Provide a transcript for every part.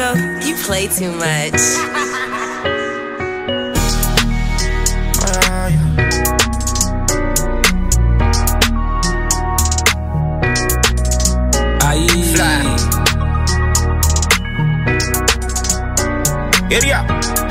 Tito, you play too much. Area.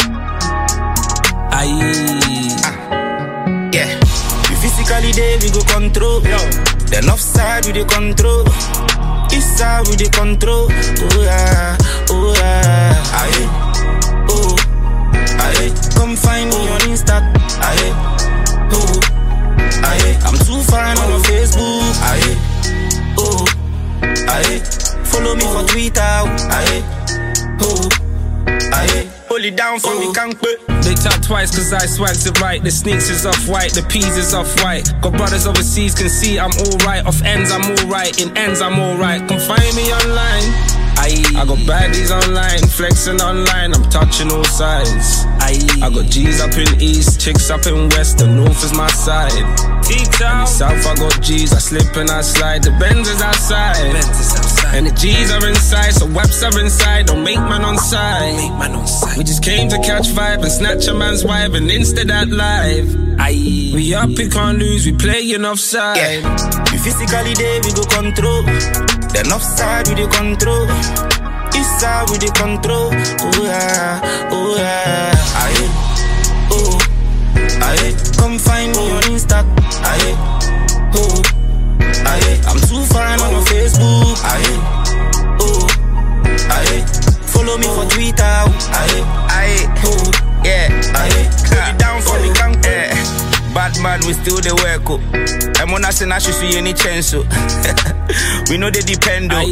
Yeah. We physically there, we go control. The north side, we the control. East side, we the control. Oh yeah, oh yeah. Aye, oh, aye. Come find me on Insta. Aye, oh, aye. I'm too fine on Facebook. Aye, oh, aye. Follow me for Twitter. Aye, oh. Aye, hold it down for me, can't quit. They tap twice cause I swags it right. The sneaks is off white, the peas is off white. Got brothers overseas can see I'm alright. Off ends I'm alright, in ends I'm alright. Come find me online. I got baddies online, flexing online, I'm touching all sides. I got G's up in east, chicks up in west, the north is my side. South I got G's, I slip and I slide, the Benz is outside. And the G's are inside, so waps are inside, don't make man on side. We just came to catch vibe and snatch a man's wife and insta that live. We up, we can't lose, we playing offside. Yeah. We physically there, we go control. The north side, we the control. East side, we the control. Oh yeah, oh yeah. Aye, oh, aye. Come find me on Insta. Aye, oh, aye. I'm too fine on Facebook. Aye, oh, aye. Follow me for Twitter. Aye, aye, oh, yeah. Aye, put it down for me, can't bad man, we still the work. I'm on us and I should see any chance. We know they depend on.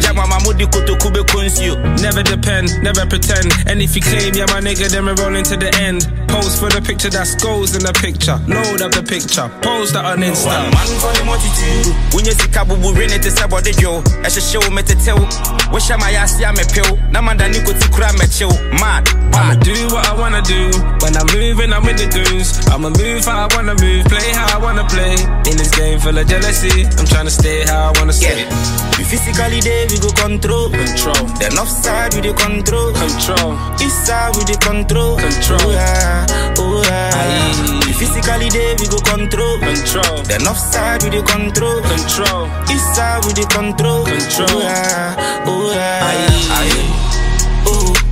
Never depend, never pretend. And if you claim you're my nigga, then we're rolling to the end. Pose for the picture that's goes in the picture. Load up the picture, post that on Insta. Man for the multitude. When you see Kabubu ring it, it's about the Joe. I should show me to tell. Wish I my ass, I'm a pill. Namanda Nico to cram at chill. Mad. I'ma do what I wanna do. When I'm moving, I'm with the dudes. I'ma move how I wanna move, play how I wanna play. In this game full of jealousy, I'm trying to stay how I wanna stay. We physically there, we go control. The north side, we the control. East side, we the control. Oh yeah, oh yeah. We physically there, we go control. The north side, we the control. East side, we the control. Oh yeah, oh yeah. Aye, oh.